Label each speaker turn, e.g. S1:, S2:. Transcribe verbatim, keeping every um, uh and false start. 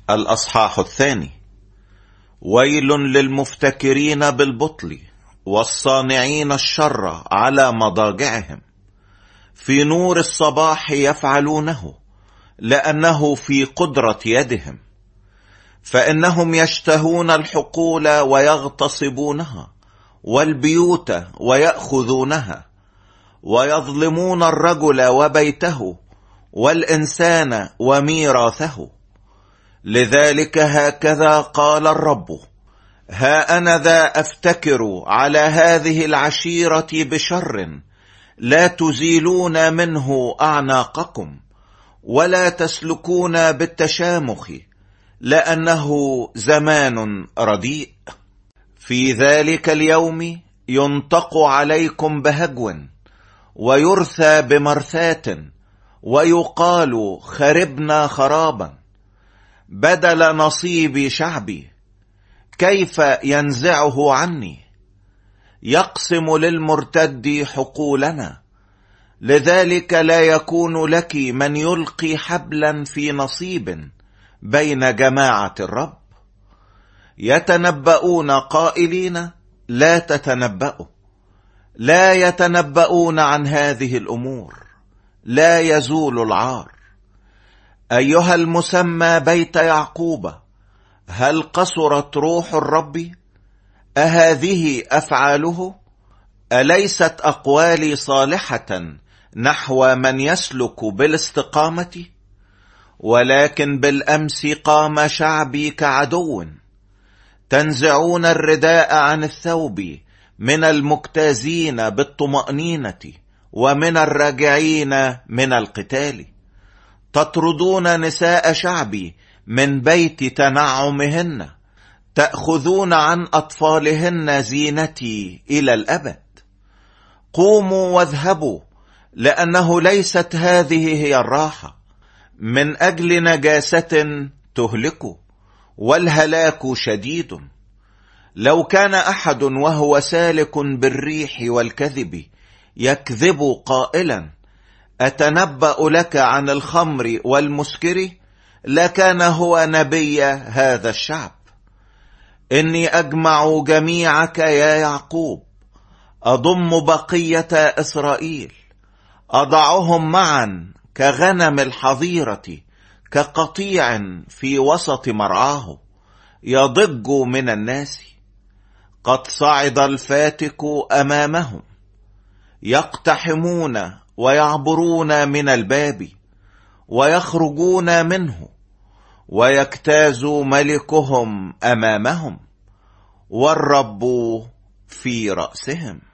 S1: الأصحاح الثاني. ويل للمفتكرين بالبطل والصانعين الشر على مضاجعهم، في نور الصباح يفعلونه، لأنه في قدرة يدهم. فإنهم يشتهون الحقول ويغتصبونها، والبيوت ويأخذونها، ويظلمون الرجل وبيته والإنسان وميراثه. لذلك هكذا قال الرب: ها أنا ذا أفتكر على هذه العشيرة بشر، لا تزيلون منه أعناقكم ولا تسلكون بالتشامخ، لأنه زمان رديء. في ذلك اليوم ينطق عليكم بهجو، ويرثى بمرثات، ويقال خربنا خرابا. بدل نصيب شعبي كيف ينزعه عني؟ يقسم للمرتد حقولنا. لذلك لا يكون لك من يلقي حبلا في نصيب بين جماعة الرب. يتنبؤون قائلين: لا تتنبؤوا. لا يتنبؤون عن هذه الأمور، لا يزول العار. أيها المسمى بيت يعقوب، هل قصرت روح الرب؟ أهذه أفعاله؟ أليست أقوالي صالحة نحو من يسلك بالاستقامة؟ ولكن بالأمس قام شعبي كعدو. تنزعون الرداء عن الثوب من المجتازين بالطمأنينة، ومن الراجعين من القتال. تطردون نساء شعبي من بيت تنعمهن، تأخذون عن أطفالهن زينتي إلى الأبد. قوموا واذهبوا، لأنه ليست هذه هي الراحة. من أجل نجاسة تهلكوا، والهلاك شديد. لو كان أحد وهو سالك بالريح والكذب يكذب قائلا: أتنبأ لك عن الخمر والمسكر، لكان هو نبي هذا الشعب. إني أجمع جميعك يا يعقوب، أضم بقية إسرائيل، أضعهم معا كغنم الحظيرة، كقطيع في وسط مرعاه، يضج من الناس. قد صعد الفاتك أمامهم، يقتحمون ويعبرون من الباب، ويخرجون منه، ويجتاز ملكهم أمامهم، والرب في رأسهم.